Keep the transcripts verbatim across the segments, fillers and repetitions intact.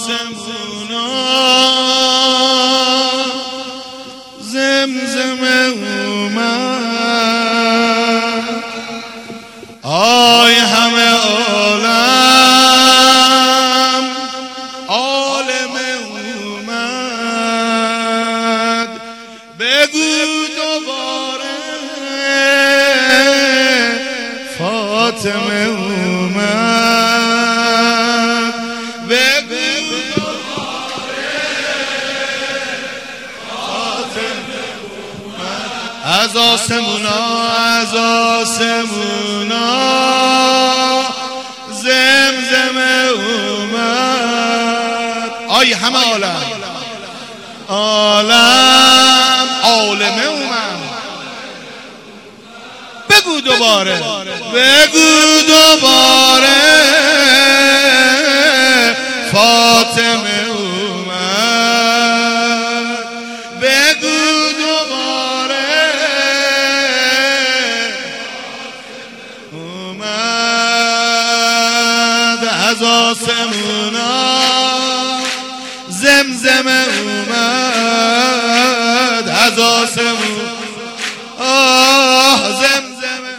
آسمونا زمزمه اومد، آی همه عالم عالم اومد، بگو دوباره فاطمه اومد، بگو دوباره فاطمه اومد. از آسمونا از آسمونا زمزمه اومد، آی همه عالم عالم عالمه اومد، بگو دوباره بگو دوباره فاطمه اومد، بگو دوباره اومد. از آسمونا زمزمه اومد، از آسمون آه زمزمه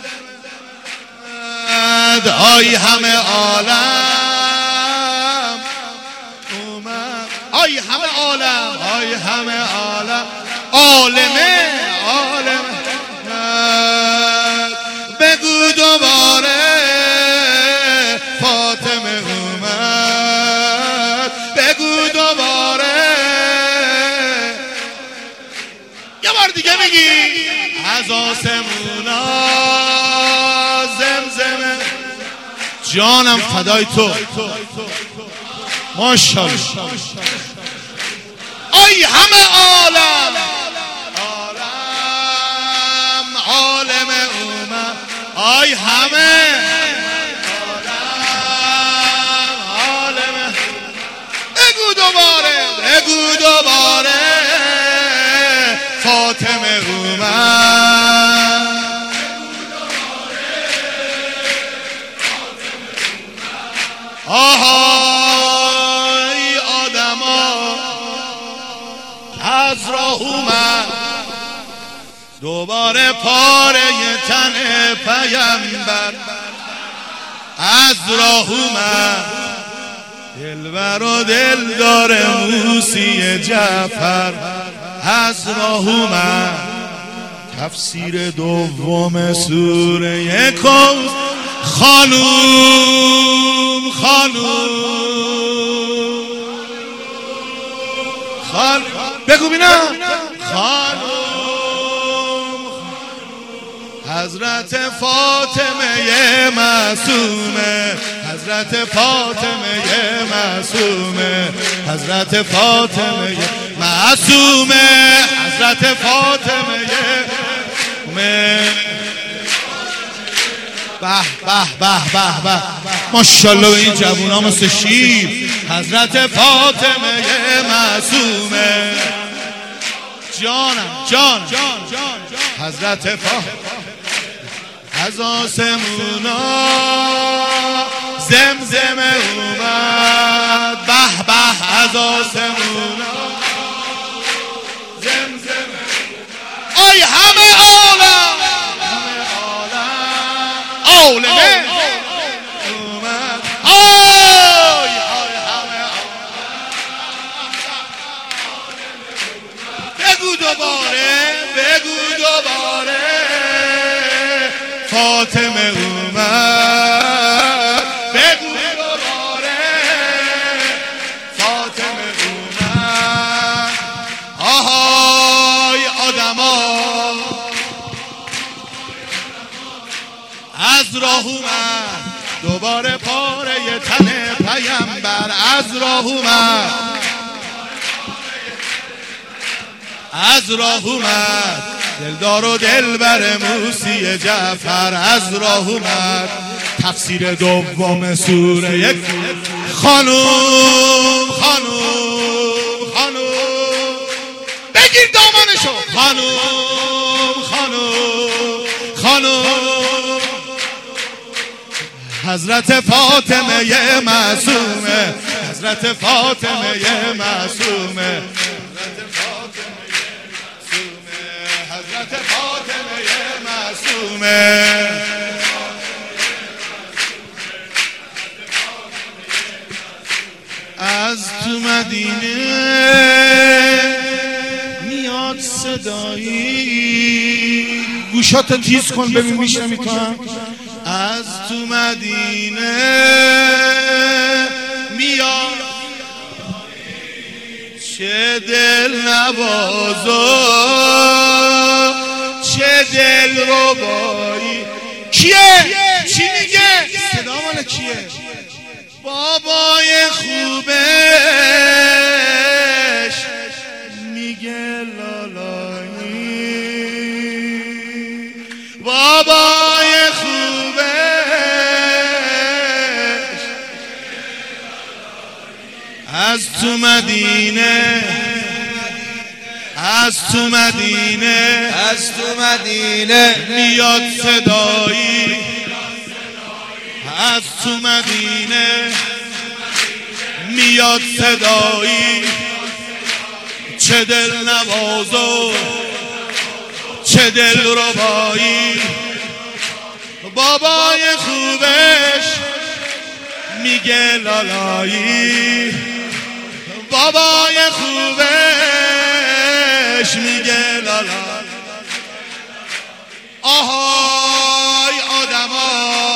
اومد، آی همه عالم اومد، آی همه عالم آی همه عالم عالمه عالمه اومد، بگو دوباره فاطمه اومد، بگو دوباره یه بار دیگه بگی. از آسمونا زمزمه، جانم فدای تو ماشاءالله، آی همه عالم عالم عالم اومد، آی همه عالم عالم، بگو دوباره بگو دوباره فاطمه اومد، آهای آدما از راه اومد، دوباره پاره تن پیامبر از راه اومد، دلبر و دلدار موسی جعفر از راه اومد، تفسیر دوم سوره کوثر، خانوم خانوم خانوم بگو بینم، خانوم حضرت فاطمه معصومه، حضرت فاطمه معصومه، حضرت فاطمه معصومه، حضرت فاطمه معصومه. به به به به به ماشاءالله این جوونا مثل شیر، حضرت فاطمه معصومه، جانم جان حضرت فاطمه. از آسمونا زمزمه اومد، به به از آسمونا زمزمه، آی همه عالم عالمه اومد، آی آی همه بگو دوباره بگو دوباره فاطمه اومد، بگو دوباره فاطمه اومد، آهای آدما از راه اومد، دوباره پاره تن پیامبر از راه اومد، از راه اومد، دلدار و دلبر موسی جعفر از راه اومد، تفسیر دوم سوره یک، خانوم خانوم خانوم بگیر دامنشو، خانوم خانوم خانوم حضرت فاطمه معصومه، حضرت حضرت فاطمه معصومه، حضرت فاطمه معصومه. از تو مدینه میاد صدایی، گوشاتو تیز کن ببین میشنمی تو هم. از تو مدینه میاد چه دل نوازا چه دل ربایی. کیه؟ چی میگه؟ صدا مال کیه؟ بابای خوبش میگه لالایی، بابای خوبش از تو مدینه، از تو مدینه، از تو مدینه میاد صدایی، از تو مدینه میاد صدایی، چه دل نوازو چه دل ربایی. بابای خوبش میگه لالایی، بابای خوبش میگه لالایی. آهای آدما،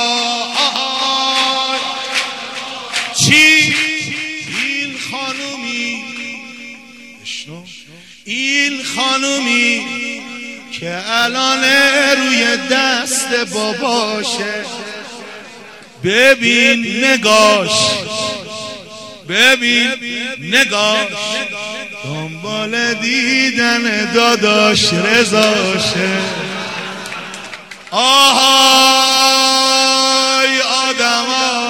آهای چی این خانومی، این خانومی که الان روی دست باباشه، ببین نگاش، ببین نگاش، دنبال دیدن داداش رضاشه. آهای آدما،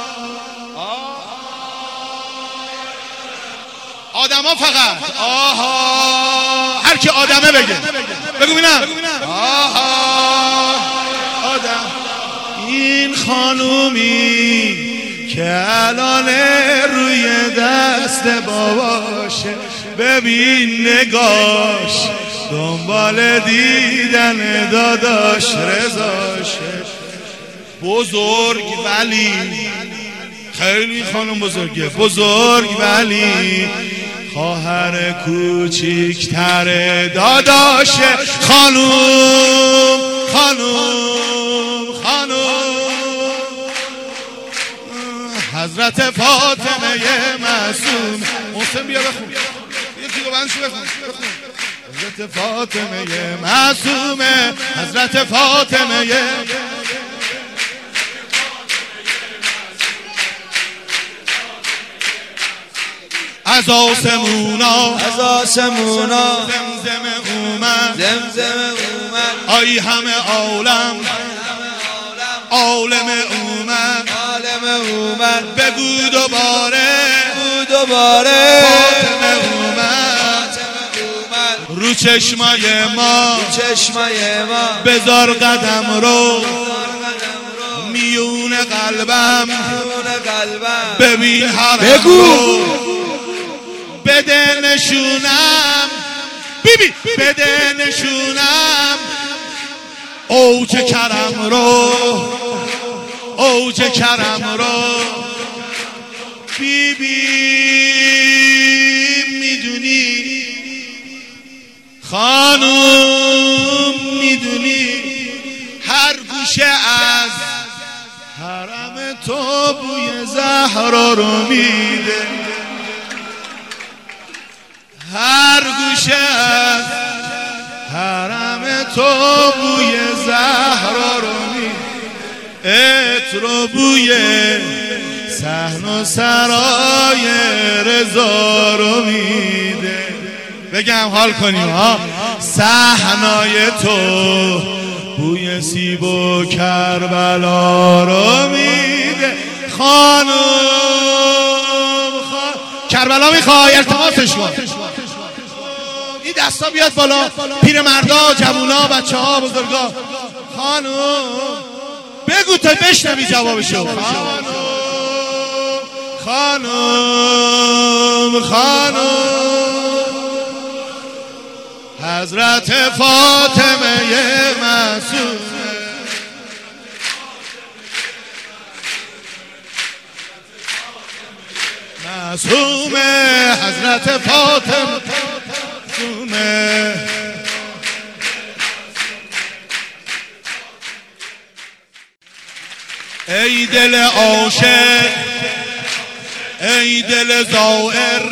آدما فقط آها، هر کی آدمه بگه، بگو ببینم. آها آدم، این خانومی که الان روی دست باباشه، ببین نگاش، دنبال دیدن داداش رضاشه. بزرگ ولی خیلی خانم بزرگه، بزرگ ولی خواهر کوچیک‌تر داداشه. خانوم خانوم خانوم حضرت فاطمه معصوم. محسن بیا بخون، یکی رو بندشو بخون. حضرت فاطمه معصومه، حضرت فاطمه. از آسمونا، از آسمونا زمزم اومد، زمزم اومد، آی همه عالم عالم اومد، عالم اومد. بگو دوباره، بگو دوباره فاطمه اومد، رو چشمای ما، رو چشمای ما بذار قدم رو، میون قلبم، میون قلبم ببین حرم بگو رو، بده نشونم، بیبی بده نشونم اوج کرم رو، اوج کرم رو. بیبی میدونی، خانوم میدونی، هر گوشه از حرم تو بوی زهرا رو میده، هر گوشه از حرم تو بوی زهرا رو میده، عطر و بوی صحن و سرای رضا رو میده. بگم حال کنیم ها. صحنای تو بوی سیب و کربلا رو میده. خانوم خان... کربلا میخوای التماسش کن، این دستا بیاد بالا، پیر مردا، جوونا، بچه ها، بزرگا. خانوم بگو تا بشنوی جوابشو. خانوم خانوم خانم حضرت فاطمه معصومه معصومه حضرت فاطمه معصومه. ای دل عاشق ای دل زائر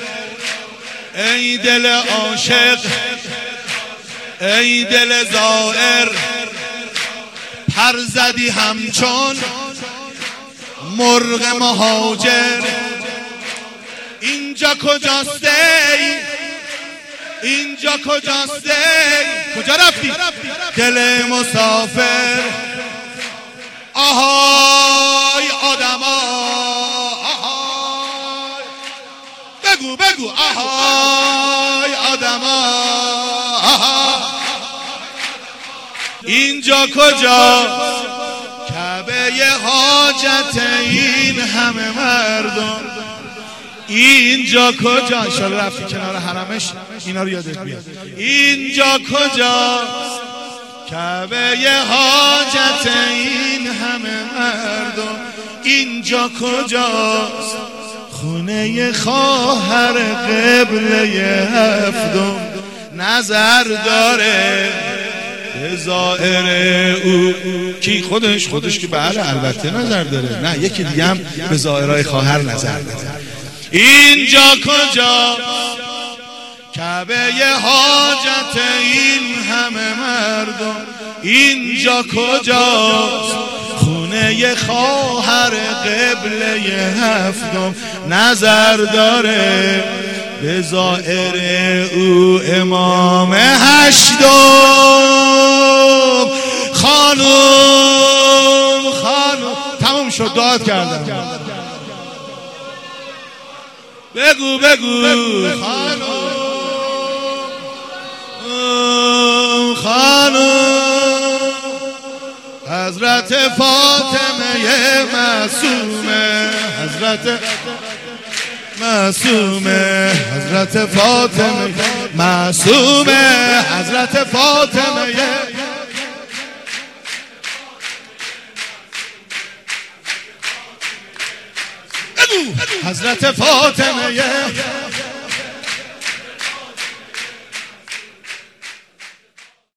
ای دل عاشق ای دل زائر پر زدی همچون مرغ مهاجر اینجا کجاست ای اینجا کجاست ای کجا رفتی دل مسافر آهای آدما آهای بگو بگو آهای آدما آهای اینجا کجا کعبه حاجت این همه مردم اینجا کجا انشالله رفتی کنار حرمش اینا رو یادت بیاد اینجا کجا کعبه حاجت این همه مردم اینجا کجاست خونه خواهر قبله هفتم نظر داره به ظاهر او کی خودش خودش که بله البته نظر داره نه یکی دیگه هم به ظاهرهای خواهر نظر داره اینجا کجا کعبه حاجت این همه مردم اینجا کجاست خونه خواهر قبله هفتم نظر داره به ظاهر او امام هشتم خانم خانم تموم شد دعا کردم بگو بگو خانم خانم حضرت فاطمه معصومه حضرت معصومه حضرت فاطمه معصومه حضرت فاطمه حضرت فاطمه